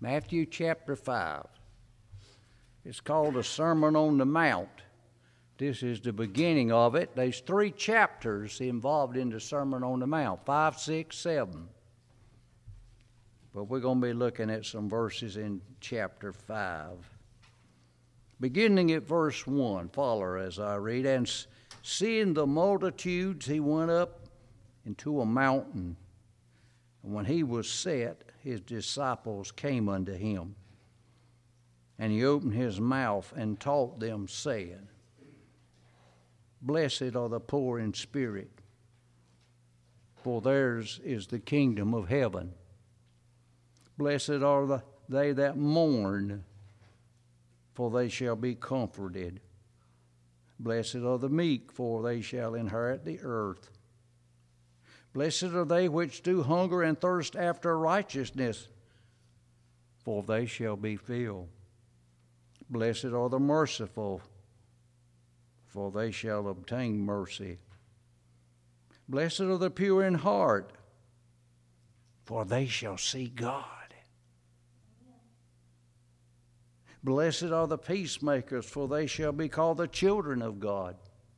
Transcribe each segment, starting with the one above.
Matthew chapter 5. It's called the Sermon on the Mount. This is the beginning of it. There's 3 chapters involved in the Sermon on the Mount, 5, 6, 7. But we're going to be looking at some verses in chapter 5. Beginning at verse 1, follow as I read. And seeing the multitudes, he went up into a mountain. And when he was set, his disciples came unto him. And he opened his mouth and taught them, saying, Blessed are the poor in spirit, for theirs is the kingdom of heaven. Blessed are they that mourn, for they shall be comforted. Blessed are the meek, for they shall inherit the earth. Blessed are they which do hunger and thirst after righteousness, for they shall be filled. Blessed are the merciful, for they shall obtain mercy. Blessed are the pure in heart, for they shall see God. Blessed are the peacemakers, for they shall be called the children of God.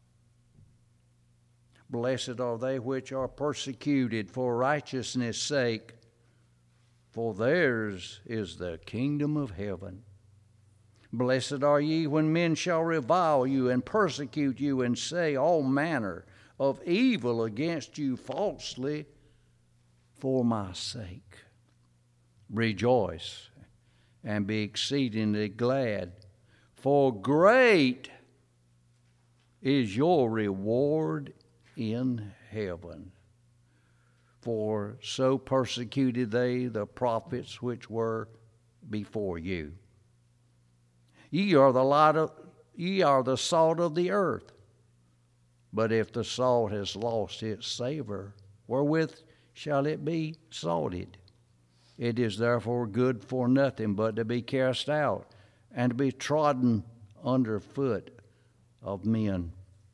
Blessed are they which are persecuted for righteousness' sake, for theirs is the kingdom of heaven. Blessed are ye when men shall revile you and persecute you and say all manner of evil against you falsely for my sake. Rejoice and be exceedingly glad, for great is your reward in heaven. For so persecuted they the prophets which were before you. Ye are the salt of the earth. But if the salt has lost its savor, wherewith shall it be salted? It is therefore good for nothing but to be cast out and to be trodden under foot of men.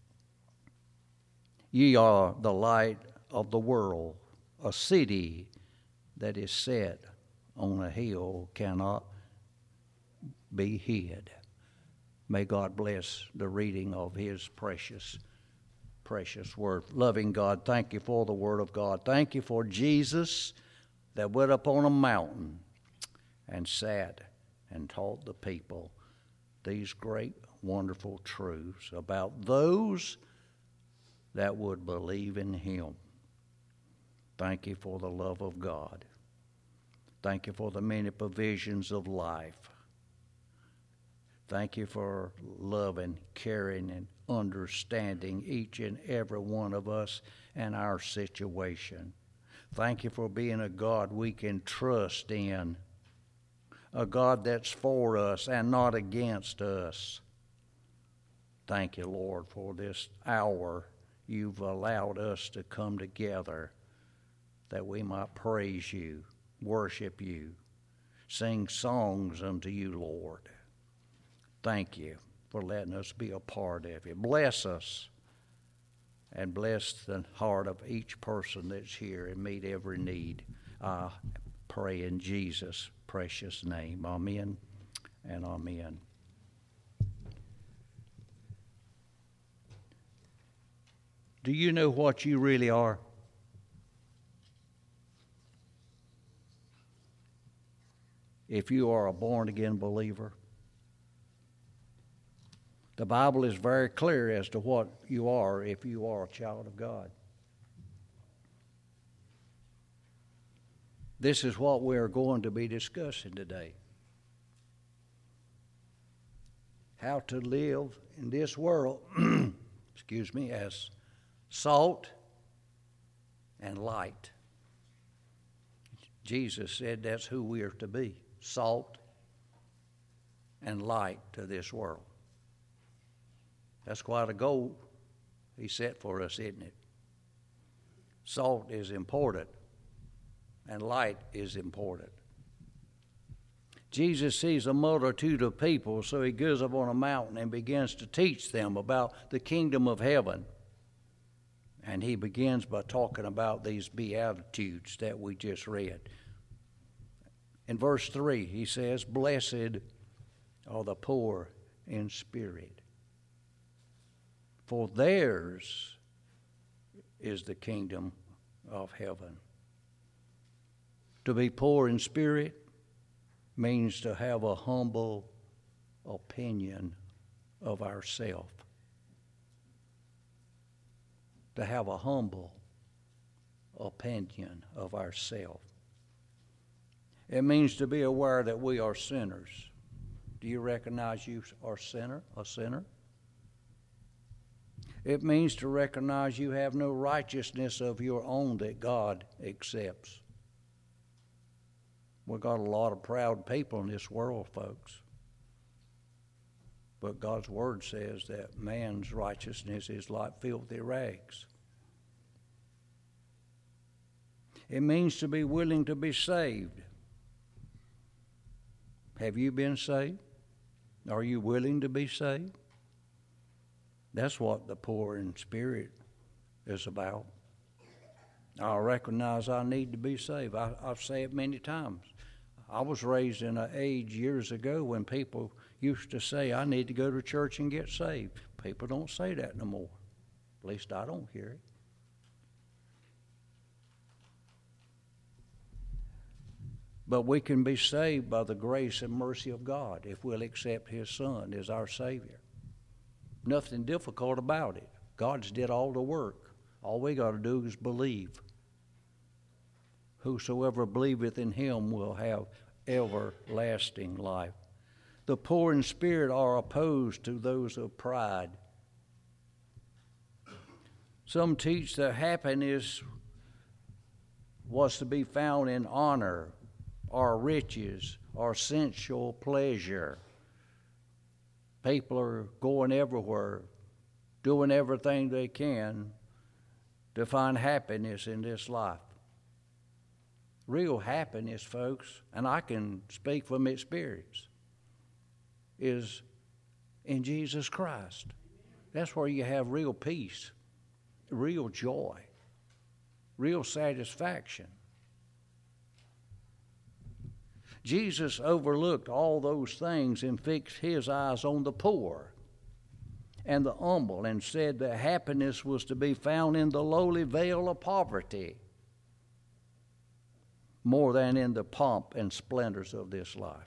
Ye are the light of the world. A city that is set on a hill cannot be hid. May God bless the reading of his precious word. Loving God, thank you for the word of God. Thank you for Jesus that went up on a mountain and sat and taught the people these great, wonderful truths about those that would believe in him. Thank you for the love of God. Thank you for the many provisions of life. Thank you for loving, caring, and understanding each and every one of us and our situation. Thank you for being a God we can trust in, a God that's for us and not against us. Thank you, Lord, for this hour you've allowed us to come together that we might praise you, worship you, sing songs unto you, Lord. Thank you for letting us be a part of it. Bless us and bless the heart of each person that's here and meet every need. I pray in Jesus' precious name. Amen and amen. Do you know what you really are? If you are a born-again believer, the Bible is very clear as to what you are if you are a child of God. This is what we are going to be discussing today. How to live in this world, as salt and light. Jesus said that's who we are to be, salt and light to this world. That's quite a goal he set for us, isn't it? Salt is important, and light is important. Jesus sees a multitude of people, so he goes up on a mountain and begins to teach them about the kingdom of heaven. And he begins by talking about these Beatitudes that we just read. In verse 3, he says, "Blessed are the poor in spirit, for theirs is the kingdom of heaven." To be poor in spirit means to have a humble opinion of ourself. To have a humble opinion of ourself. It means to be aware that we are sinners. Do you recognize you are a sinner? It means to recognize you have no righteousness of your own that God accepts. We've got a lot of proud people in this world, folks. But God's word says that man's righteousness is like filthy rags. It means to be willing to be saved. Have you been saved? Are you willing to be saved? That's what the poor in spirit is about. I recognize I need to be saved. I've said it many times. I was raised in an age years ago when people used to say, "I need to go to church and get saved." People don't say that no more. At least I don't hear it. But we can be saved by the grace and mercy of God if we'll accept His Son as our Savior. Nothing difficult about it. God's did all the work. All we got to do is believe. Whosoever believeth in Him will have everlasting life. The poor in spirit are opposed to those of pride. Some teach that happiness was to be found in honor or riches or sensual pleasure. People are going everywhere, doing everything they can to find happiness in this life. Real happiness, folks, and I can speak from experience, is in Jesus Christ. That's where you have real peace, real joy, real satisfaction. Jesus overlooked all those things and fixed His eyes on the poor and the humble and said that happiness was to be found in the lowly vale of poverty more than in the pomp and splendors of this life.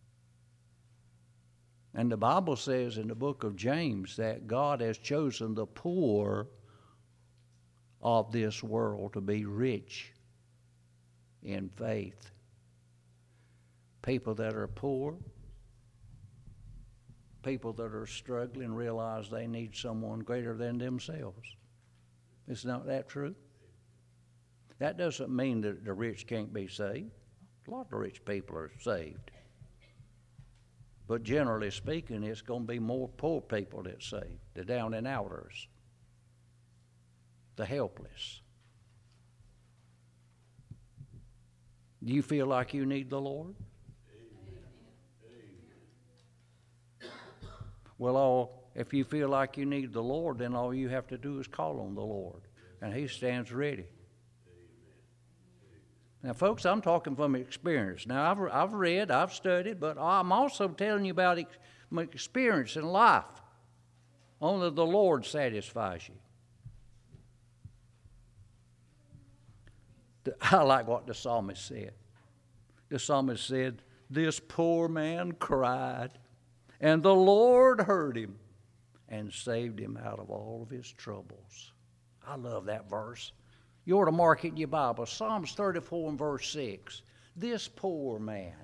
And the Bible says in the book of James that God has chosen the poor of this world to be rich in faith. People that are poor, people that are struggling realize they need someone greater than themselves. Is not that true? That doesn't mean that the rich can't be saved. A lot of rich people are saved. But generally speaking, it's going to be more poor people that's saved, the down and outers, the helpless. Do you feel like you need the Lord? Well, if you feel like you need the Lord, then all you have to do is call on the Lord, and He stands ready. Now, folks, I'm talking from experience. Now, I've read, I've studied, but I'm also telling you about my experience in life. Only the Lord satisfies you. I like what the psalmist said. The psalmist said, "This poor man cried, and the Lord heard him and saved him out of all of his troubles." I love that verse. You ought to mark it in your Bible. Psalms 34 and verse 6. This poor man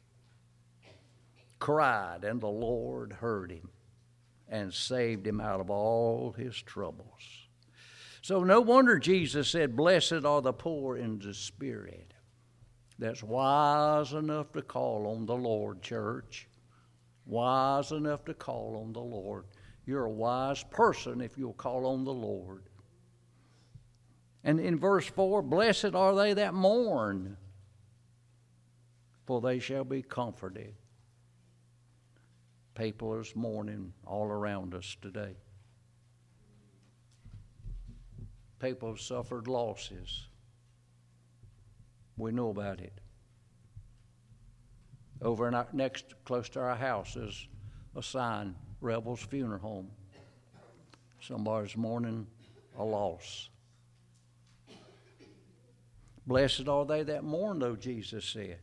cried, and the Lord heard him and saved him out of all his troubles. So no wonder Jesus said, "Blessed are the poor in the spirit." That's wise enough to call on the Lord, church. Wise enough to call on the Lord. You're a wise person if you'll call on the Lord. And in verse 4, "Blessed are they that mourn, for they shall be comforted." People are mourning all around us today. People have suffered losses. We know about it. Over in close to our house is a sign, Rebels Funeral Home. Somebody's mourning a loss. Blessed are they that mourn, though, Jesus said.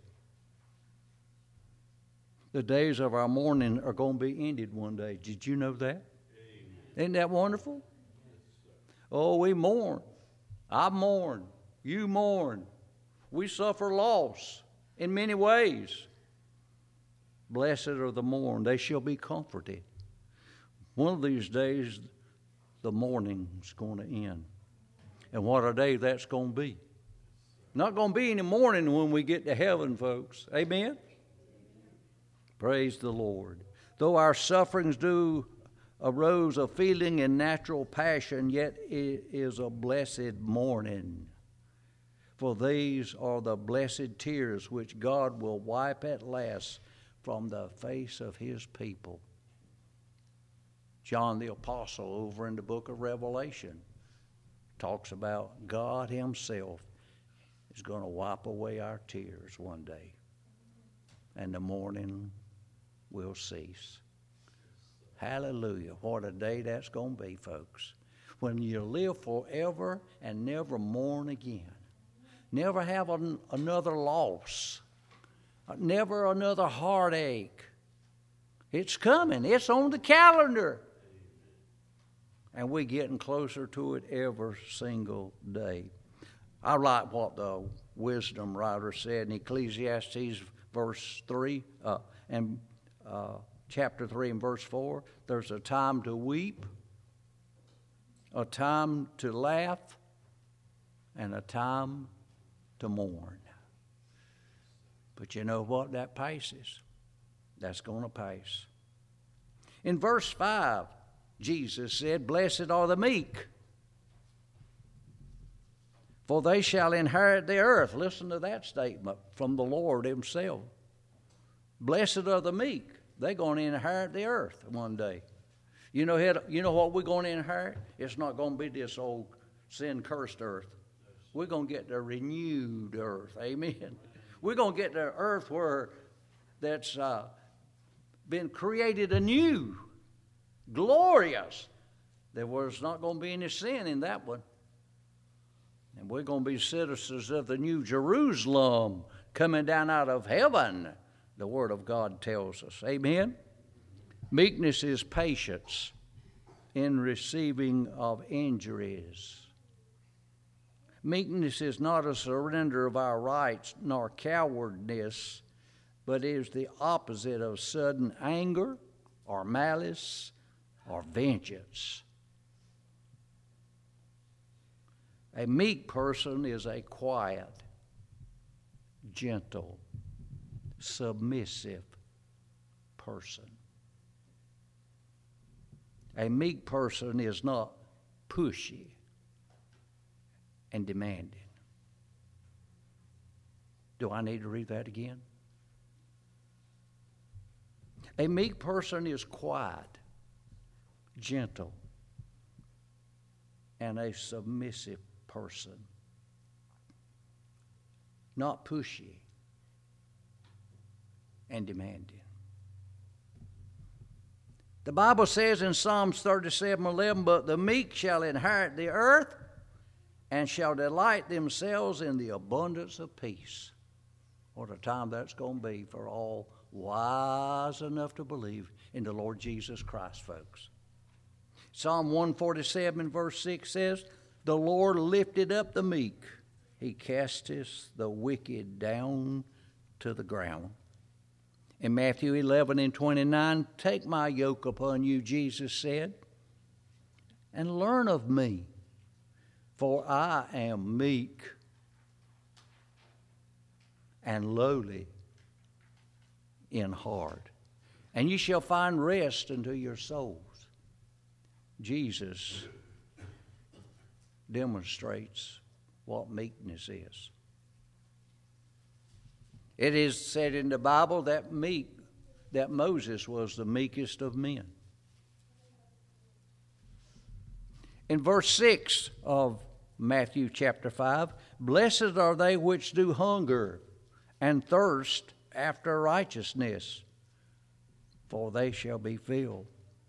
The days of our mourning are going to be ended one day. Did you know that? Amen. Isn't that wonderful? Oh, we mourn. I mourn. You mourn. We suffer loss in many ways. Blessed are the mourn. They shall be comforted. One of these days, the mourning's going to end. And what a day that's going to be. Not going to be any mourning when we get to heaven, folks. Amen? Praise the Lord. Though our sufferings do arose of feeling and natural passion, yet it is a blessed mourning. For these are the blessed tears which God will wipe at last from the face of his people. John the Apostle over in the book of Revelation talks about God himself is going to wipe away our tears one day, and the mourning will cease. Hallelujah. What a day that's going to be, folks. When you live forever and never mourn again. Never have another loss. Never another heartache. It's coming. It's on the calendar. And we're getting closer to it every single day. I like what the wisdom writer said in Ecclesiastes verse 3 and chapter 3 and verse 4. There's a time to weep, a time to laugh, and a time to mourn. But you know what? That passes. That's going to pass. In verse 5, Jesus said, "Blessed are the meek, for they shall inherit the earth." Listen to that statement from the Lord himself. Blessed are the meek. They're going to inherit the earth one day. You know what we're going to inherit? It's not going to be this old sin-cursed earth. We're going to get the renewed earth. Amen. We're going to get the earth that's been created anew. Glorious. There was not going to be any sin in that one. And we're going to be citizens of the new Jerusalem coming down out of heaven, the Word of God tells us. Amen? Meekness is patience in receiving of injuries. Meekness is not a surrender of our rights nor cowardness, but is the opposite of sudden anger or malice or vengeance. A meek person is a quiet, gentle, submissive person. A meek person is not pushy and demanding. Do I need to read that again? A meek person is quiet, gentle, and a submissive person. Not pushy and demanding. The Bible says in Psalms 37:11, "But the meek shall inherit the earth and shall delight themselves in the abundance of peace." What a time that's going to be for all wise enough to believe in the Lord Jesus Christ, folks. Psalm 147 verse 6 says, "The Lord lifted up the meek. He casteth the wicked down to the ground." In Matthew 11:29, "Take my yoke upon you," Jesus said, "and learn of me, for I am meek and lowly in heart, and you shall find rest unto your souls." Jesus demonstrates what meekness is. It is said in the Bible that Moses was the meekest of men. In verse 6 of Matthew chapter 5, "Blessed are they which do hunger and thirst after righteousness, for they shall be filled.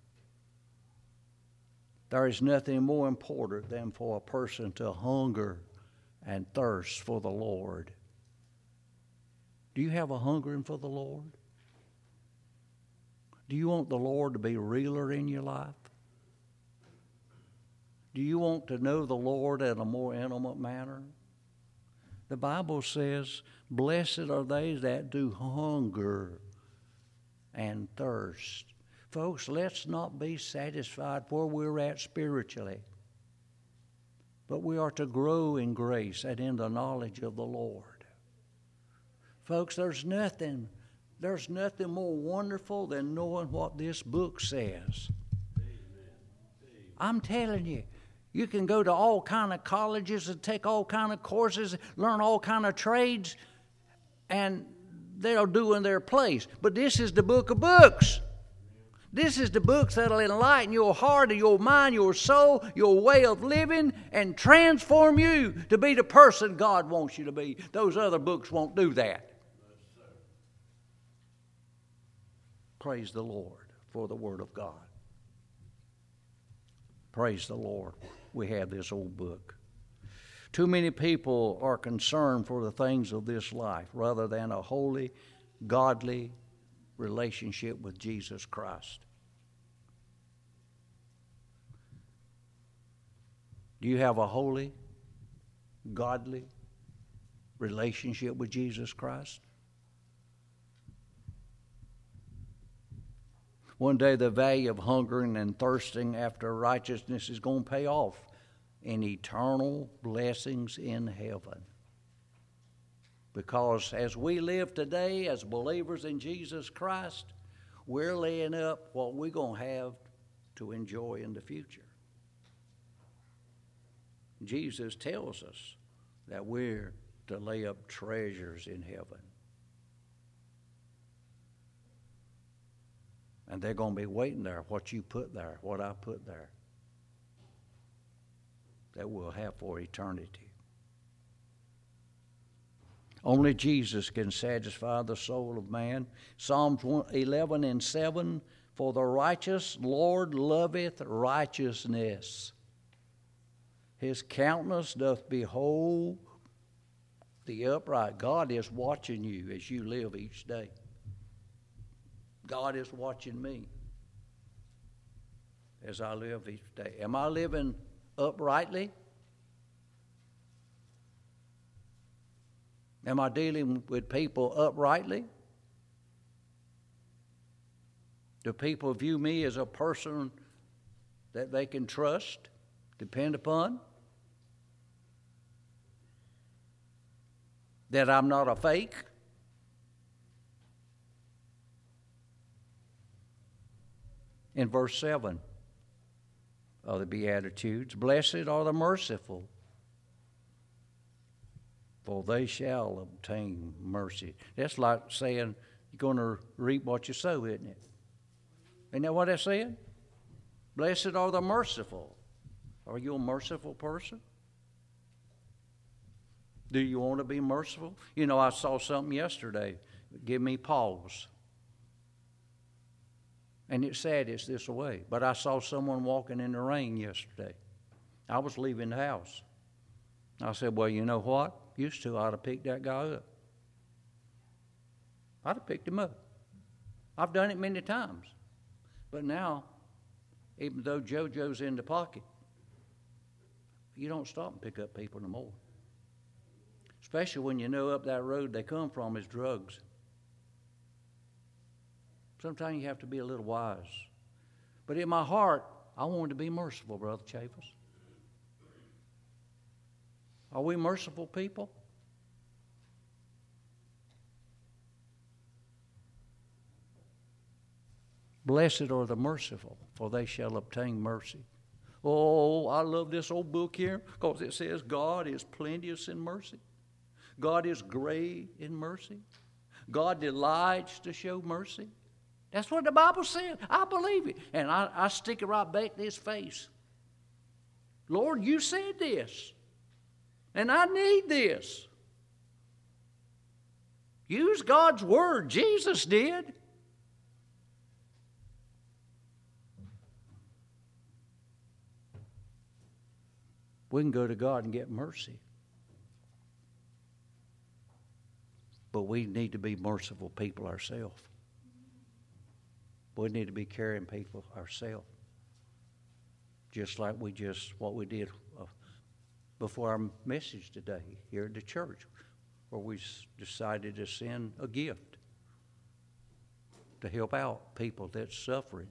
There is nothing more important than for a person to hunger and thirst for the Lord. Do you have a hungering for the Lord? Do you want the Lord to be realer in your life? Do you want to know the Lord in a more intimate manner? The Bible says, blessed are they that do hunger and thirst. Folks, let's not be satisfied where we're at spiritually, but we are to grow in grace and in the knowledge of the Lord. Folks, there's nothing more wonderful than knowing what this book says. I'm telling you, you can go to all kind of colleges and take all kind of courses, learn all kind of trades, and they'll do in their place. But this is the book of books. This is the books that'll enlighten your heart, your mind, your soul, your way of living, and transform you to be the person God wants you to be. Those other books won't do that. Praise the Lord for the Word of God. Praise the Lord. We have this old book. Too many people are concerned for the things of this life rather than a holy, godly relationship with Jesus Christ. Do you have a holy, godly relationship with Jesus Christ? One day the value of hungering and thirsting after righteousness is going to pay off in eternal blessings in heaven. Because as we live today as believers in Jesus Christ, we're laying up what we're going to have to enjoy in the future. Jesus tells us that we're to lay up treasures in heaven. And they're going to be waiting there, what you put there, what I put there, that we'll have for eternity. Only Jesus can satisfy the soul of man. Psalms 11:7, for the righteous Lord loveth righteousness. His countenance doth behold the upright. God is watching you as you live each day. God is watching me as I live each day. Am I living uprightly? Am I dealing with people uprightly? Do people view me as a person that they can trust, depend upon? That I'm not a fake? In verse 7 of the Beatitudes, blessed are the merciful, for they shall obtain mercy. That's like saying you're going to reap what you sow, isn't it? Isn't that what that's saying? Blessed are the merciful. Are you a merciful person? Do you want to be merciful? You know, I saw something yesterday. Give me pause. And it's sad it's this way. But I saw someone walking in the rain yesterday. I was leaving the house. I said, well, you know what? Used to, I'd have picked that guy up. I'd have picked him up. I've done it many times. But now, even though JoJo's in the pocket, you don't stop and pick up people no more. Especially when you know up that road they come from is drugs. Sometimes you have to be a little wise. But in my heart, I wanted to be merciful, Brother Chaffetz. Are we merciful people? Blessed are the merciful, for they shall obtain mercy. Oh, I love this old book here because it says God is plenteous in mercy. God is great in mercy. God delights to show mercy. That's what the Bible says. I believe it. And I stick it right back to his face. Lord, you said this. And I need this. Use God's word. Jesus did. We can go to God and get mercy. But we need to be merciful people ourselves. We need to be caring people ourselves. Just like what we did before our message today here at the church, where we decided to send a gift to help out people that's suffering.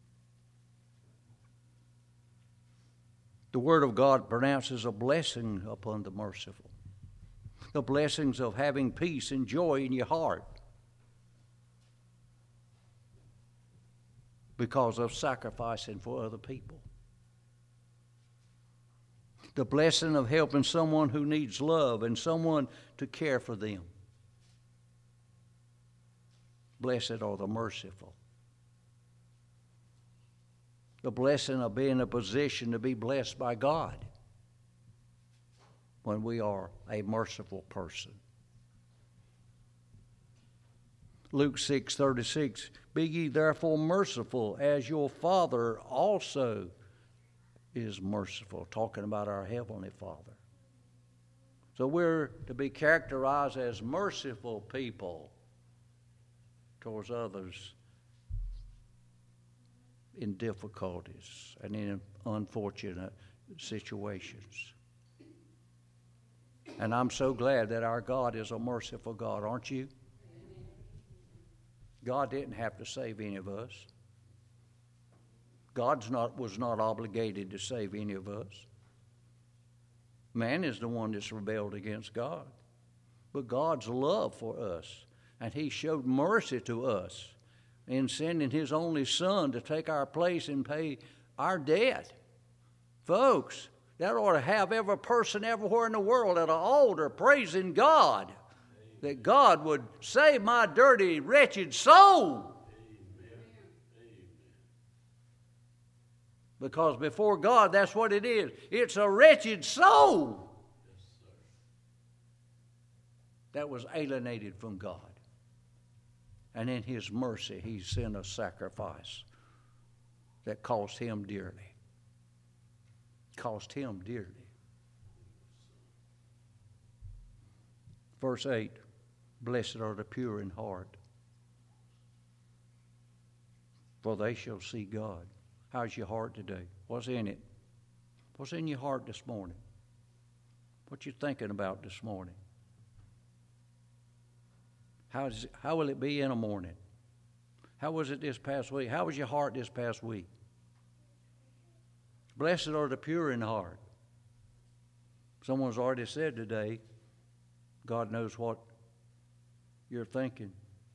The Word of God pronounces a blessing upon the merciful. The blessings of having peace and joy in your heart because of sacrificing for other people. The blessing of helping someone who needs love and someone to care for them. Blessed are the merciful. The blessing of being in a position to be blessed by God when we are a merciful person. Luke 6:36, be ye therefore merciful as your Father also is merciful, talking about our Heavenly Father. So we're to be characterized as merciful people towards others in difficulties and in unfortunate situations. And I'm so glad that our God is a merciful God, aren't you? God didn't have to save any of us. God was not obligated to save any of us. Man is the one that's rebelled against God. But God's love for us, and He showed mercy to us in sending His only Son to take our place and pay our debt. Folks, that ought to have every person everywhere in the world at an altar praising God, that God would save my dirty, wretched soul. Because before God, that's what it is. It's a wretched soul that was alienated from God. And in His mercy, He sent a sacrifice that cost Him dearly. Cost Him dearly. Verse 8, blessed are the pure in heart, for they shall see God. How's your heart today? What's in it? What's in your heart this morning? What you thinking about this morning? How will it be in the morning? How was it this past week? How was your heart this past week? Blessed are the pure in heart. Someone's already said today, God knows what you're thinking.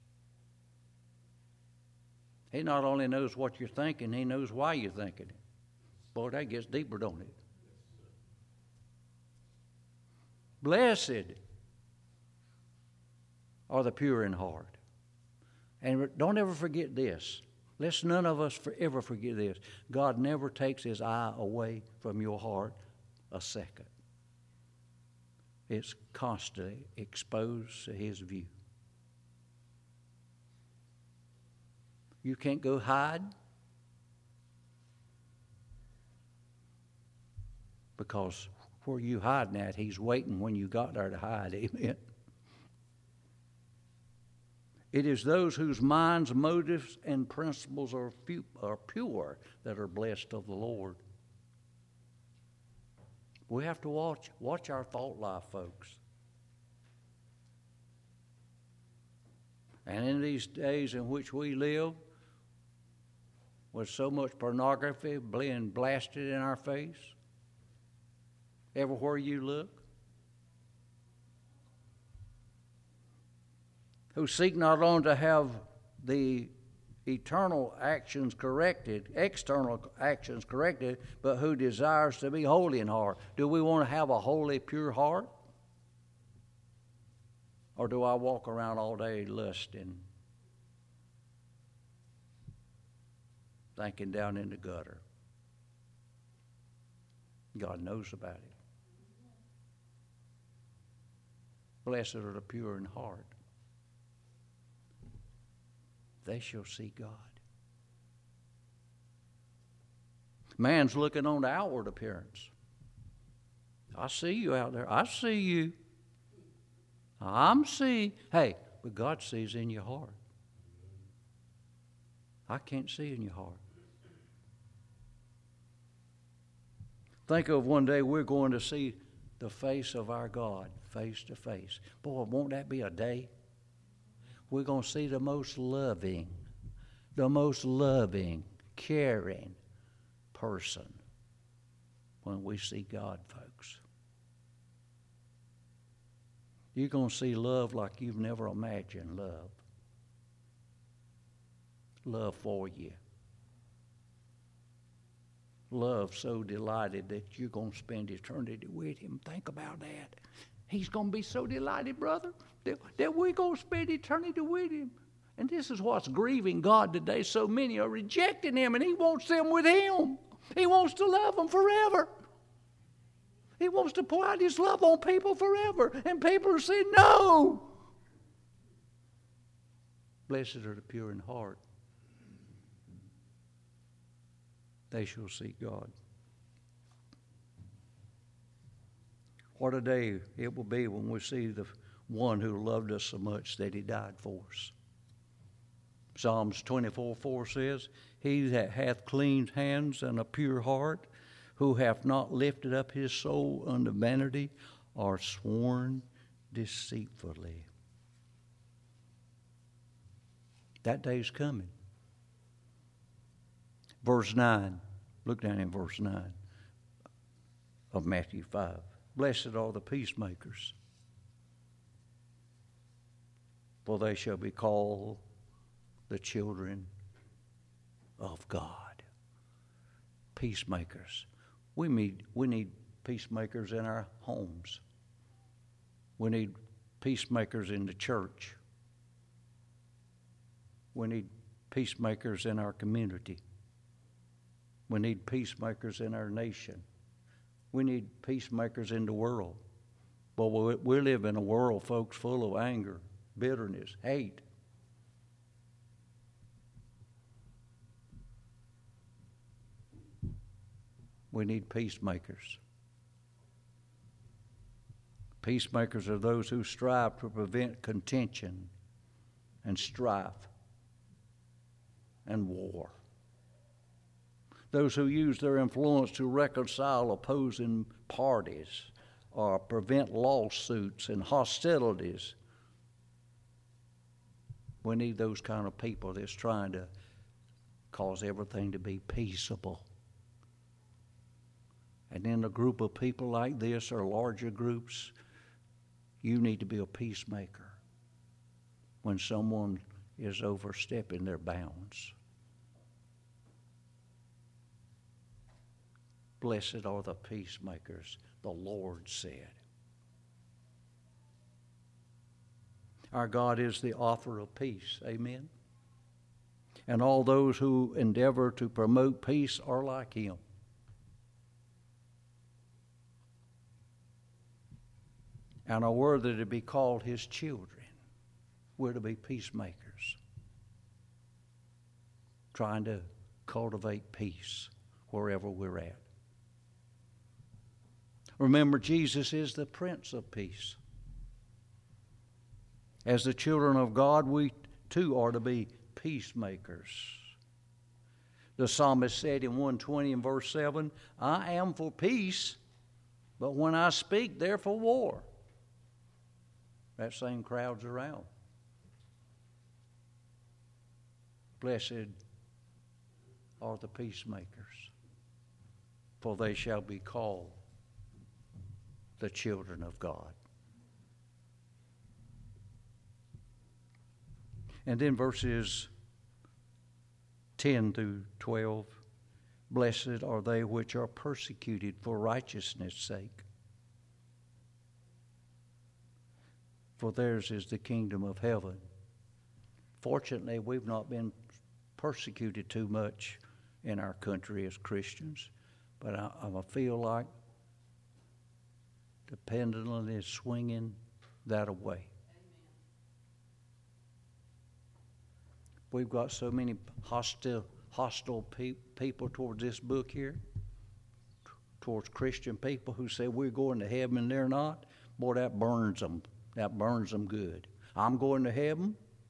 He not only knows what you're thinking, He knows why you're thinking it. Boy, that gets deeper, don't it? Blessed are the pure in heart. And don't ever forget this. Let's none of us ever forget this. God never takes His eye away from your heart a second. It's constantly exposed to His view. You can't go hide because where you hiding at, He's waiting when you got there to hide. Amen. It is those whose minds, motives, and principles are pure that are blessed of the Lord. We have to watch our thought life, folks. And in these days in which we live, with so much pornography being blasted in our face, everywhere you look, who seek not only to have the eternal actions corrected, external actions corrected, but who desires to be holy in heart. Do we want to have a holy, pure heart? Or do I walk around all day lusting, thinking down in the gutter? God knows about it. Blessed are the pure in heart. they shall see God. Man's looking on the outward appearance. I see you out there. I see you. Hey, but God sees in your heart. I can't see in your heart. Think of one day we're going to see the face of our God face to face. Boy, won't that be a day? We're going to see the most loving, caring person when we see God, folks. You're going to see love like you've never imagined love. Love for you. Love so delighted that you're going to spend eternity with him. Think about that. He's going to be so delighted, brother, that we're going to spend eternity with him. And this is what's grieving God today. So many are rejecting him, and he wants them with him. He wants to love them forever. He wants to pour out his love on people forever. And people are saying, no. Blessed are the pure in heart. They shall see God. What a day it will be when we see the one who loved us so much that he died for us. Psalms 24:4 says, he that hath clean hands and a pure heart, who hath not lifted up his soul unto vanity, or sworn deceitfully. That day's coming. Verse 9. Look down in verse 9 of Matthew 5. Blessed are the peacemakers, for they shall be called the children of God. Peacemakers. We need peacemakers in our homes. We need peacemakers in the church. We need peacemakers in our community. We need peacemakers in our nation. We need peacemakers in the world. But we live in a world, folks, full of anger, bitterness, hate. We need peacemakers. Peacemakers are those who strive to prevent contention and strife and war. Those who use their influence to reconcile opposing parties or prevent lawsuits and hostilities. We need those kind of people that's trying to cause everything to be peaceable. And in a group of people like this or larger groups, you need to be a peacemaker when someone is overstepping their bounds. Blessed are the peacemakers, the Lord said. Our God is the author of peace. Amen. And all those who endeavor to promote peace are like him. And are worthy to be called his children. We're to be peacemakers, trying to cultivate peace wherever we're at. Remember, Jesus is the Prince of Peace. As the children of God, we too are to be peacemakers. The psalmist said in 120 and verse 7, I am for peace, but when I speak, they're for war. That same crowd's around. Blessed are the peacemakers, for they shall be called the children of God. And then verses 10 through 12, blessed are they which are persecuted for righteousness' sake, for theirs is the kingdom of heaven. Fortunately, we've not been persecuted too much in our country as Christians, but I feel like the pendulum is swinging that away. We've got so many hostile people towards this book here, towards Christian people who say we're going to heaven and they're not. Boy, that burns them. That burns them good. I'm going to heaven?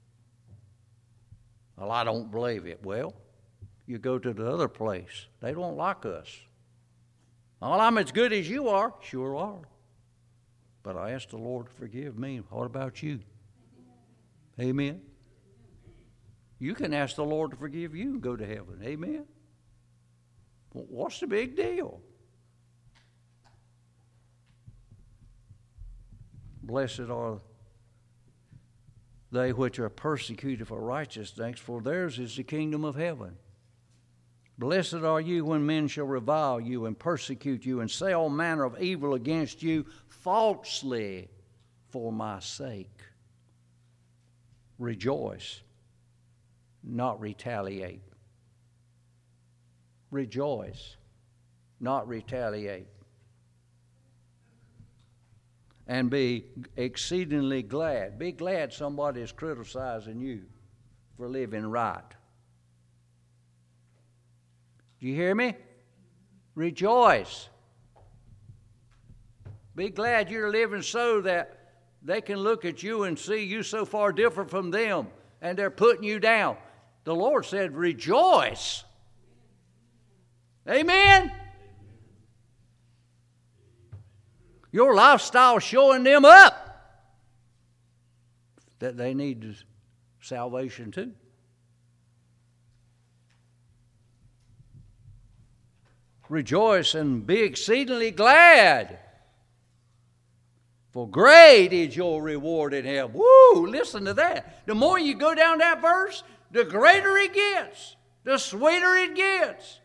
Well, I don't believe it. Well, you go to the other place. They don't like us. Well, I'm as good as you are. Sure are. But I asked the Lord to forgive me. What about you? Amen. You can ask the Lord to forgive you and go to heaven. Amen. Well, what's the big deal? Blessed are they which are persecuted for righteousness, for theirs is the kingdom of heaven. Blessed are you when men shall revile you and persecute you and say all manner of evil against you falsely for my sake. Rejoice, not retaliate. Rejoice, not retaliate. And be exceedingly glad. Be glad somebody is criticizing you for living right. Do you hear me? Rejoice. Be glad you're living so that they can look at you and see you so far different from them and they're putting you down. The Lord said, rejoice. Amen? Your lifestyle showing them up that they need salvation too. Rejoice and be exceedingly glad, for great is your reward in heaven. Woo! Listen to that. The more you go down that verse, the greater it gets, the sweeter it gets.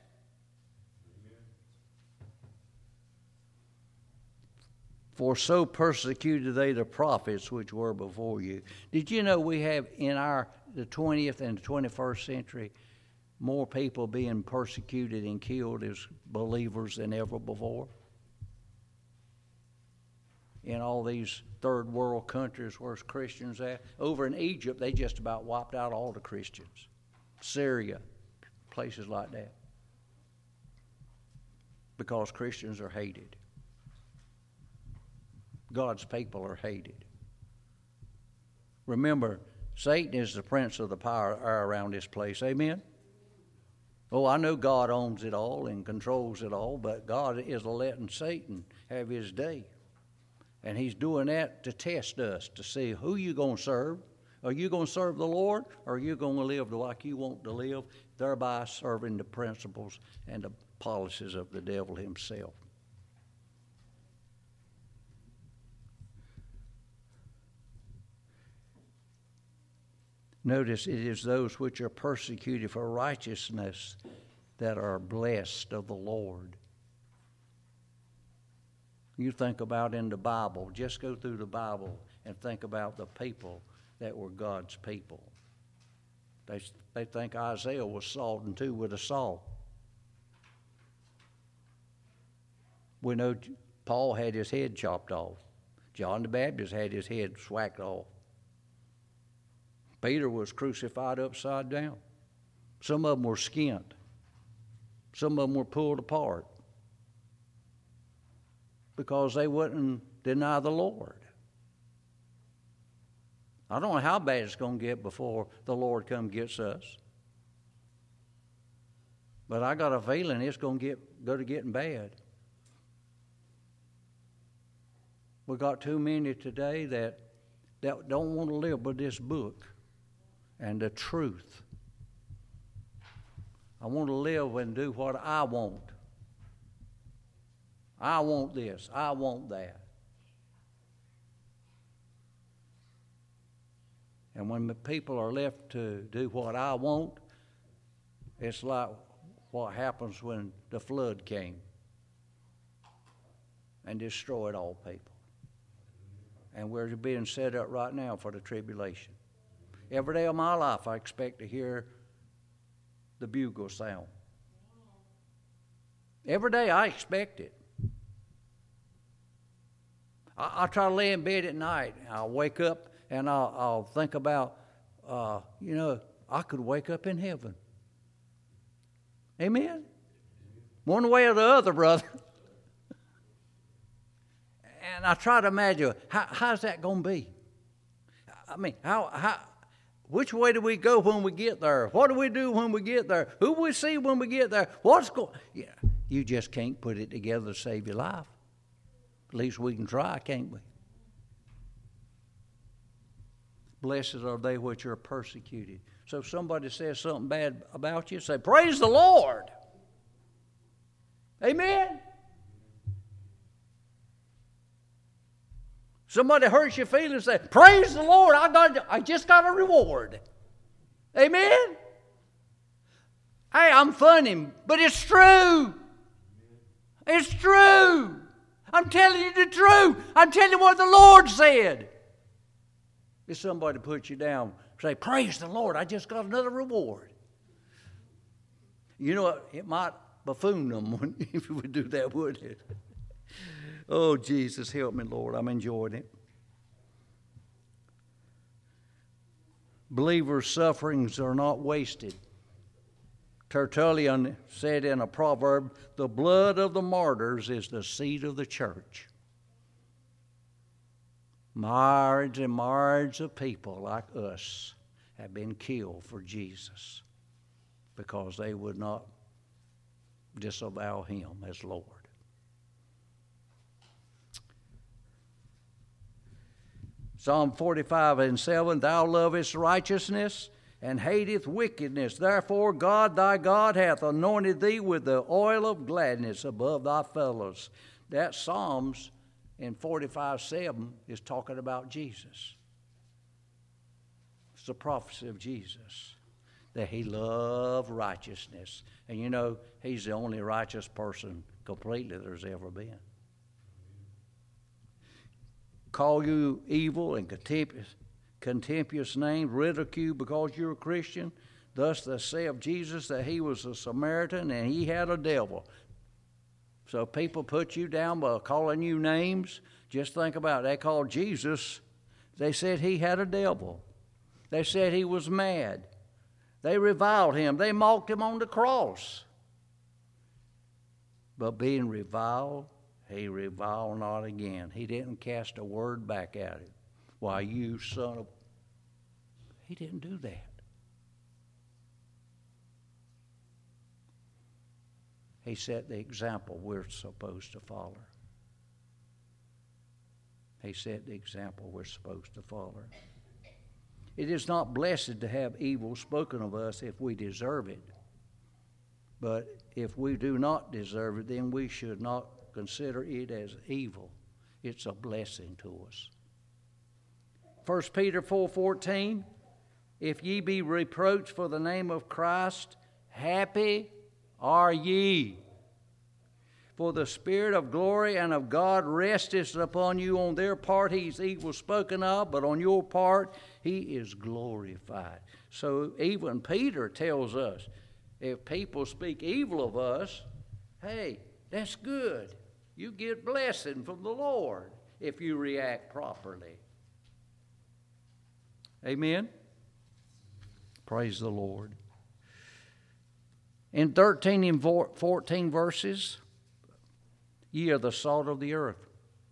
For so persecuted they the prophets which were before you. Did you know we have in the 20th and the 21st century more people being persecuted and killed as believers than ever before? In all these third world countries where Christians are. Over in Egypt, they just about wiped out all the Christians. Syria, places like that. Because Christians are hated. God's people are hated. Remember, Satan is the prince of the power around this place. Amen? Oh, I know God owns it all and controls it all, but God is letting Satan have his day. And he's doing that to test us, to see who you going to serve. Are you going to serve the Lord, or are you going to live like you want to live, thereby serving the principles and the policies of the devil himself? Notice it is those which are persecuted for righteousness that are blessed of the Lord. You think about in the Bible, just go through the Bible and think about the people that were God's people. They think Isaiah was sawed in two with a saw. We know Paul had his head chopped off. John the Baptist had his head swacked off. Peter was crucified upside down. Some of them were skinned. Some of them were pulled apart because they wouldn't deny the Lord. I don't know how bad it's going to get before the Lord comes gets us. But I got a feeling it's going to go to getting bad. We got too many today that don't want to live by this book and the truth. I want to live and do what I want. I want this. I want that. And when the people are left to do what I want, it's like what happens when the flood came and destroyed all people. And we're being set up right now for the tribulation. Every day of my life, I expect to hear the bugle sound. Every day, I expect it. I try to lay in bed at night. I'll wake up and I'll think about, I could wake up in heaven. Amen? One way or the other, brother. And I try to imagine, how's that going to be? I mean, which way do we go when we get there? What do we do when we get there? Who we see when we get there? Yeah, you just can't put it together to save your life. At least we can try, can't we? Blessed are they which are persecuted. So if somebody says something bad about you, say, praise the Lord. Amen? Somebody hurts your feelings, say, praise the Lord, I just got a reward. Amen? Hey, I'm funny, but it's true. It's true. I'm telling you the truth. I'm telling you what the Lord said. If somebody puts you down, say, praise the Lord, I just got another reward. You know what? It might buffoon them if we do that, wouldn't it? Oh, Jesus, help me, Lord. I'm enjoying it. Believers' sufferings are not wasted. Tertullian said in a proverb, the blood of the martyrs is the seed of the church. Myriads and myriads of people like us have been killed for Jesus because they would not disavow him as Lord. Psalm 45:7, thou lovest righteousness and hateth wickedness. Therefore God thy God hath anointed thee with the oil of gladness above thy fellows. That Psalms in 45:7 is talking about Jesus. It's the prophecy of Jesus, that he loved righteousness. And you know, he's the only righteous person completely there's ever been. Call you evil and contemptuous names, ridicule because you're a Christian. Thus they say of Jesus that he was a Samaritan and he had a devil. So people put you down by calling you names. Just think about it. They called Jesus. They said he had a devil. They said he was mad. They reviled him. They mocked him on the cross. But being reviled, he reviled not again. He didn't cast a word back at him. Why, you son of... He didn't do that. He set the example we're supposed to follow. He set the example we're supposed to follow. It is not blessed to have evil spoken of us if we deserve it. But if we do not deserve it, then we should not consider it as evil. It's a blessing to us. 1 Peter 4:14, if ye be reproached for the name of Christ, happy are ye. For the Spirit of glory and of God resteth upon you. On their part he's evil spoken of, but on your part he is glorified. So even Peter tells us, if people speak evil of us, hey, that's good. You get blessing from the Lord if you react properly. Amen? Praise the Lord. In 13 and 14 verses, ye are the salt of the earth.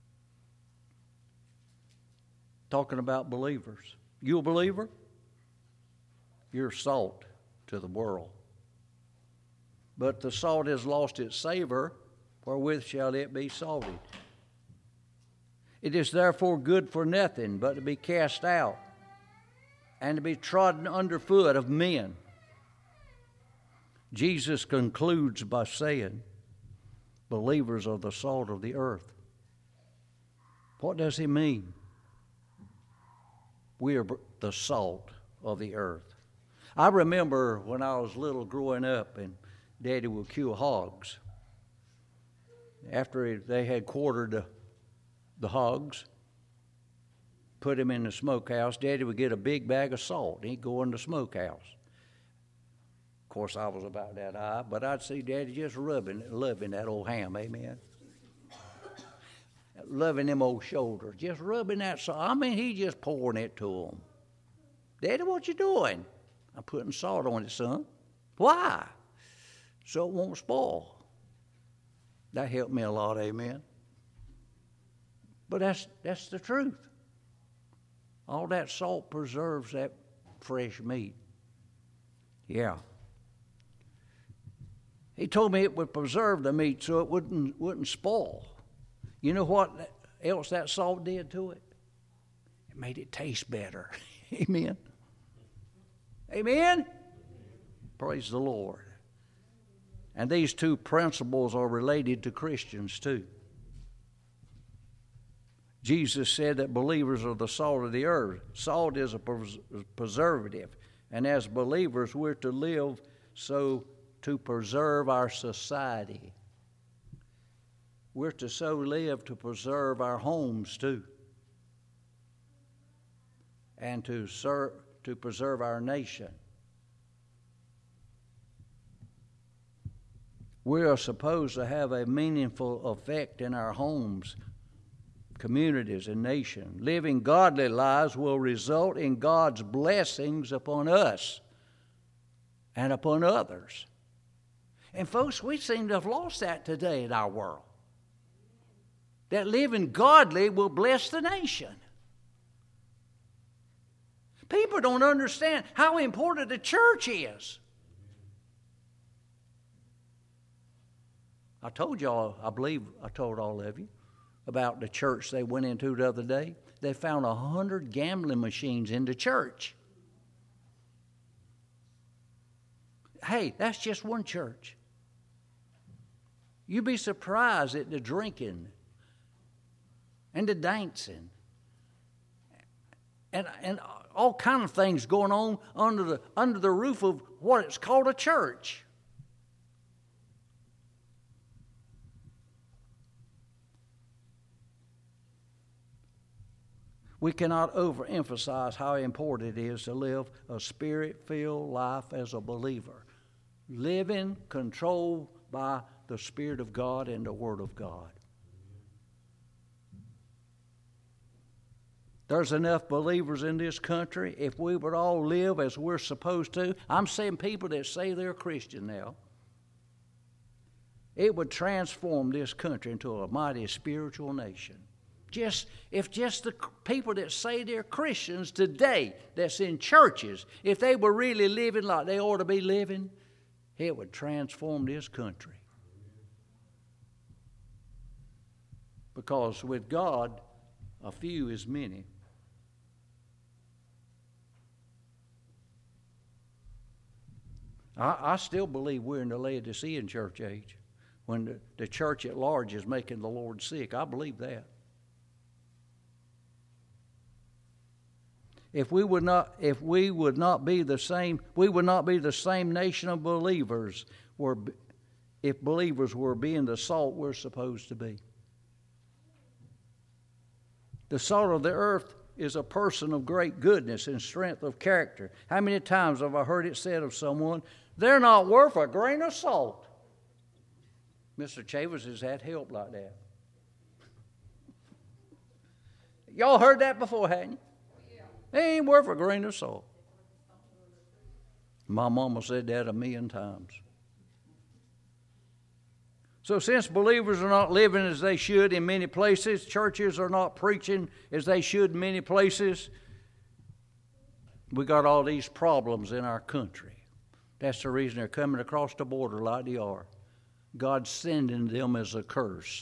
Talking about believers. You a believer? You're salt to the world. But the salt has lost its savor, wherewith shall it be salted? It is therefore good for nothing but to be cast out and to be trodden underfoot of men. Jesus concludes by saying, believers are the salt of the earth. What does he mean? We are the salt of the earth. I remember when I was little growing up and Daddy would kill hogs. After they had quartered the hogs, put them in the smokehouse, Daddy would get a big bag of salt. He'd go in the smokehouse. Of course, I was about that high, but I'd see Daddy just loving that old ham, amen? Loving them old shoulders, just rubbing that salt. I mean, he just pouring it to them. Daddy, what you doing? I'm putting salt on it, son. Why? So it won't spoil. That helped me a lot, amen. But that's the truth. All that salt preserves that fresh meat. Yeah. He told me it would preserve the meat so it wouldn't spoil. You know what else that salt did to it? It made it taste better. Amen. Amen. Praise the Lord. And these two principles are related to Christians too. Jesus said that believers are the salt of the earth. Salt is a preservative. And as believers, we're to live so to preserve our society. We're to so live to preserve our homes too. And to preserve our nation. We are supposed to have a meaningful effect in our homes, communities, and nation. Living godly lives will result in God's blessings upon us and upon others. And folks, we seem to have lost that today in our world. That living godly will bless the nation. People don't understand how important the church is. I told y'all, I believe I told all of you, about the church they went into the other day. They found 100 gambling machines in the church. Hey, that's just one church. You'd be surprised at the drinking and the dancing and all kind of things going on under the roof of what it's called a church. We cannot overemphasize how important it is to live a spirit-filled life as a believer, living controlled by the Spirit of God and the Word of God. There's enough believers in this country. If we would all live as we're supposed to, I'm saying people that say they're Christian now, it would transform this country into a mighty spiritual nation. If the people that say they're Christians today, that's in churches, if they were really living like they ought to be living, it would transform this country. Because with God, a few is many. I still believe we're in the Laodicean church age, when the church at large is making the Lord sick. I believe that. If we would not be the same, we would not be the same nation of believers if believers were being the salt we're supposed to be. The salt of the earth is a person of great goodness and strength of character. How many times have I heard it said of someone, they're not worth a grain of salt? Mr. Chavez has had help like that. Y'all heard that before, hadn't you? They ain't worth a grain of salt. My mama said that 1,000,000 times. So since believers are not living as they should in many places, churches are not preaching as they should in many places, we got all these problems in our country. That's the reason they're coming across the border like they are. God's sending them as a curse.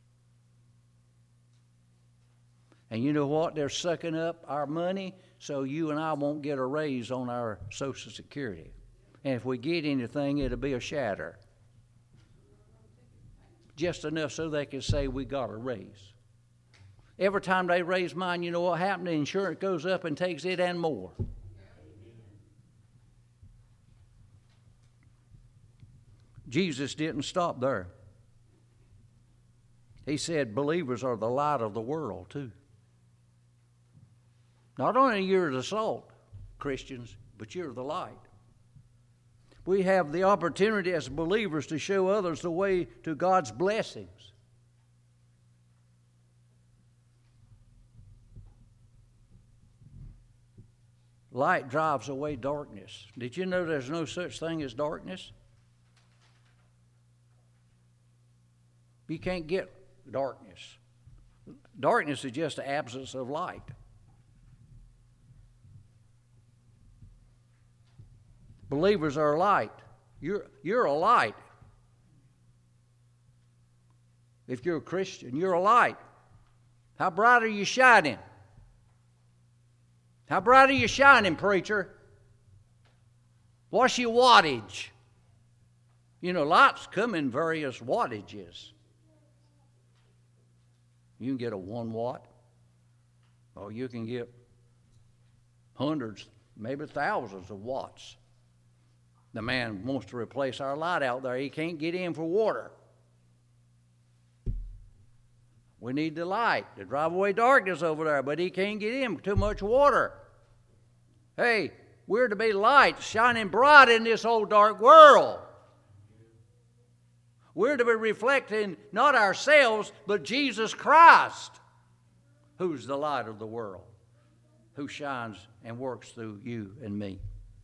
And you know what? They're sucking up our money so you and I won't get a raise on our Social Security. And if we get anything, it'll be a shatter. Just enough so they can say we got a raise. Every time they raise mine, you know what happened? The insurance goes up and takes it and more. Jesus didn't stop there. He said believers are the light of the world too. Not only you're the salt, Christians, but you're the light. We have the opportunity as believers to show others the way to God's blessings. Light drives away darkness. Did you know there's no such thing as darkness? You can't get darkness. Darkness is just the absence of light. Believers are light. You're a light. If you're a Christian, you're a light. How bright are you shining? How bright are you shining, preacher? What's your wattage? You know, lights come in various wattages. You can get a 1 watt, or you can get hundreds, maybe thousands of watts. The man wants to replace our light out there. He can't get in for water. We need the light to drive away darkness over there, but he can't get in for too much water. Hey, we're to be lights shining bright in this old dark world. We're to be reflecting not ourselves, but Jesus Christ, who's the light of the world, who shines and works through you and me.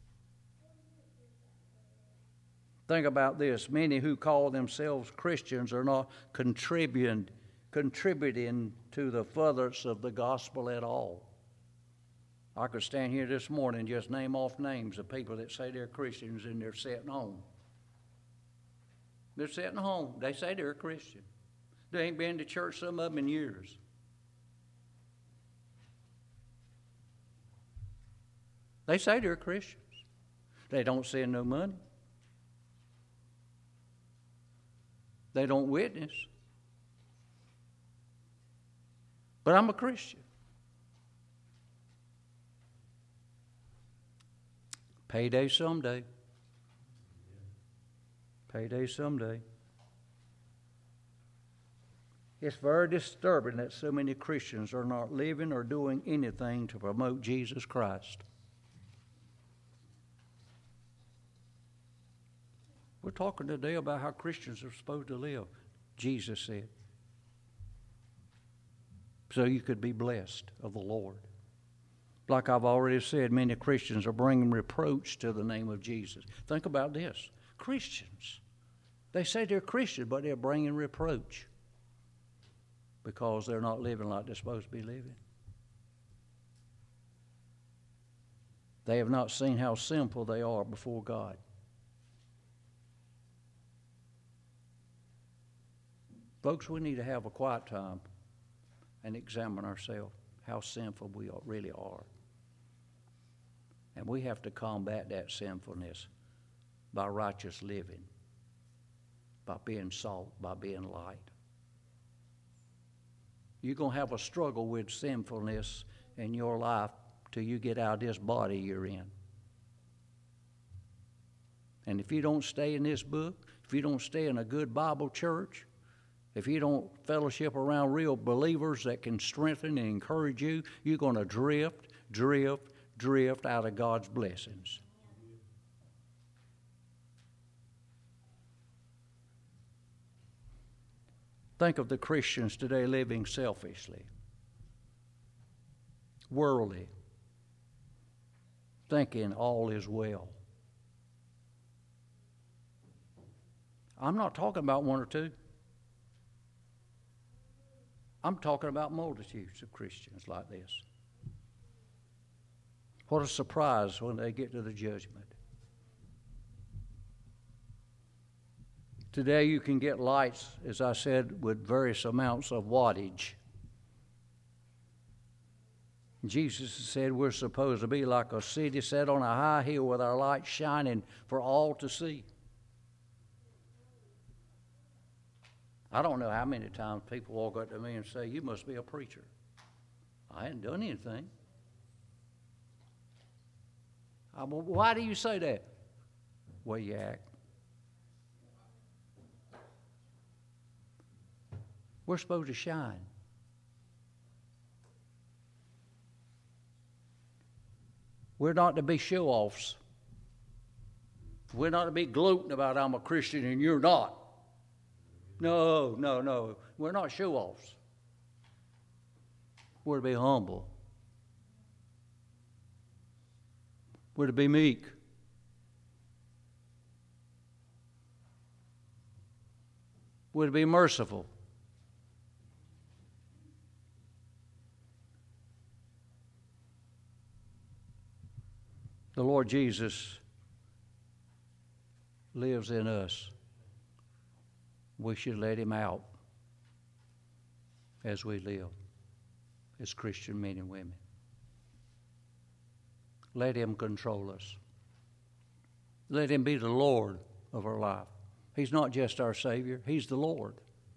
Think about this. Many who call themselves Christians are not contributing to the furtherance of the gospel at all. I could stand here this morning and just name off names of people that say they're Christians and they're sitting home. They're sitting home. They say they're a Christian. They ain't been to church, some of them, in years. They say they're Christians. They don't send no money. They don't witness. But I'm a Christian. Payday someday. Payday someday. It's very disturbing that so many Christians are not living or doing anything to promote Jesus Christ. We're talking today about how Christians are supposed to live, Jesus said. So you could be blessed of the Lord. Like I've already said, many Christians are bringing reproach to the name of Jesus. Think about this. Christians. They say they're Christian, but they're bringing reproach because they're not living like they're supposed to be living. They have not seen how sinful they are before God. Folks, we need to have a quiet time and examine ourselves, how sinful we really are. And we have to combat that sinfulness by righteous living, by being salt, by being light. You're going to have a struggle with sinfulness in your life till you get out of this body you're in. And if you don't stay in this book, if you don't stay in a good Bible church, if you don't fellowship around real believers that can strengthen and encourage you, you're going to drift out of God's blessings. Think of the Christians today living selfishly, worldly, thinking all is well. I'm not talking about one or two. I'm talking about multitudes of Christians like this. What a surprise when they get to the judgment. Today you can get lights, as I said, with various amounts of wattage. Jesus said we're supposed to be like a city set on a high hill with our light shining for all to see. I don't know how many times people walk up to me and say, "You must be a preacher." I hadn't done anything. Why do you say that? Way you act. We're supposed to shine. We're not to be show-offs. We're not to be gloating about I'm a Christian and you're not. No. We're not show-offs. We're to be humble. We're to be meek. We're to be merciful. The Lord Jesus lives in us. We should let him out as we live as Christian men and women. Let him control us. Let him be the Lord of our life. He's not just our Savior, he's the Lord.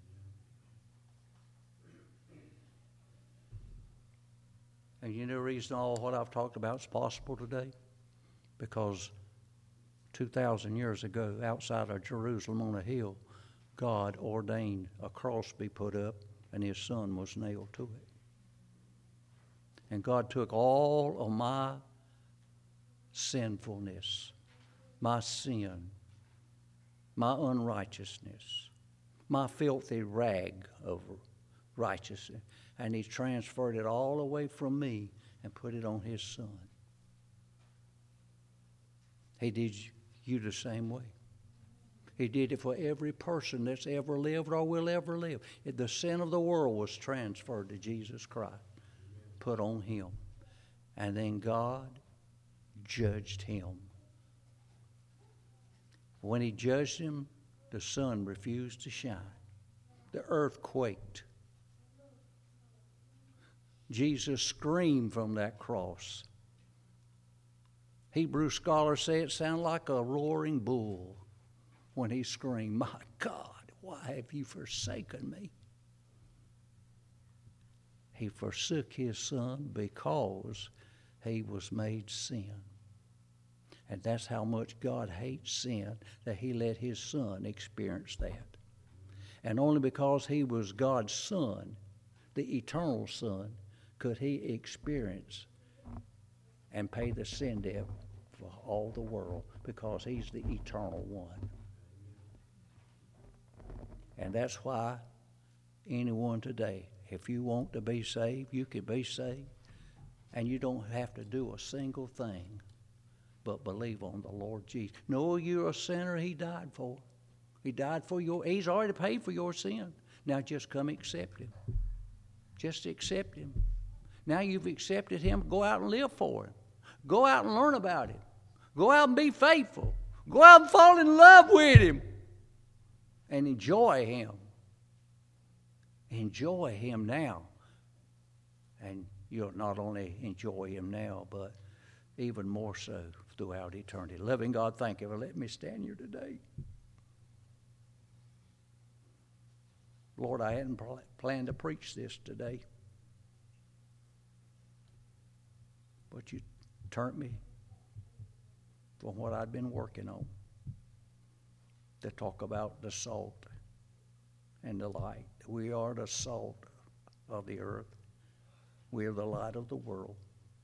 And you know the reason all what I've talked about is possible today? Because 2,000 years ago, outside of Jerusalem on a hill, God ordained a cross be put up, and his Son was nailed to it. And God took all of my sinfulness, my sin, my unrighteousness, my filthy rag of righteousness, and he transferred it all away from me and put it on his Son. He did you the same way. He did it for every person that's ever lived or will ever live. The sin of the world was transferred to Jesus Christ, put on him. And then God judged him. When he judged him, the sun refused to shine. The earth quaked. Jesus screamed from that cross. Hebrew scholars say it sounded like a roaring bull when he screamed, "My God, why have you forsaken me?" He forsook his Son because he was made sin. And that's how much God hates sin, that he let his Son experience that. And only because he was God's Son, the eternal Son, could he experience and pay the sin debt for all the world, because he's the eternal one. And that's why anyone today, if you want to be saved, you can be saved, and you don't have to do a single thing but believe on the Lord Jesus. Know you're a sinner he died for. He died for he's already paid for your sin. Now just come accept him. Just accept him. Now you've accepted him, go out and live for him. Go out and learn about him. Go out and be faithful. Go out and fall in love with him. And enjoy him. Enjoy him now. And you'll not only enjoy him now, but even more so throughout eternity. Loving God, thank you for letting me stand here today. Lord, I hadn't planned to preach this today, but you turned me from what I'd been working on to talk about the salt and the light. We are the salt of the earth. We are the light of the world.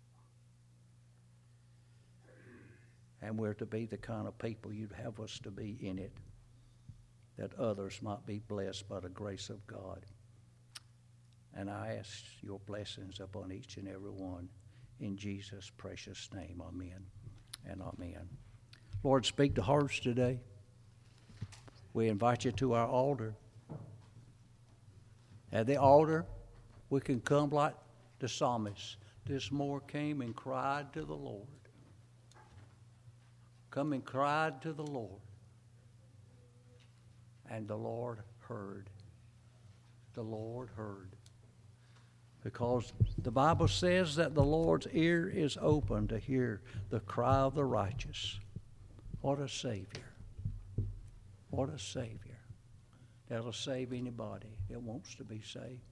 And we're to be the kind of people you'd have us to be in it, that others might be blessed by the grace of God. And I ask your blessings upon each and every one. In Jesus' precious name, amen and amen. Lord, speak to hearts today. We invite you to our altar. At the altar, we can come like the psalmist. This more came and cried to the Lord. Come and cried to the Lord. And the Lord heard. The Lord heard. Because the Bible says that the Lord's ear is open to hear the cry of the righteous. What a Savior. What a Savior. That'll save anybody that wants to be saved.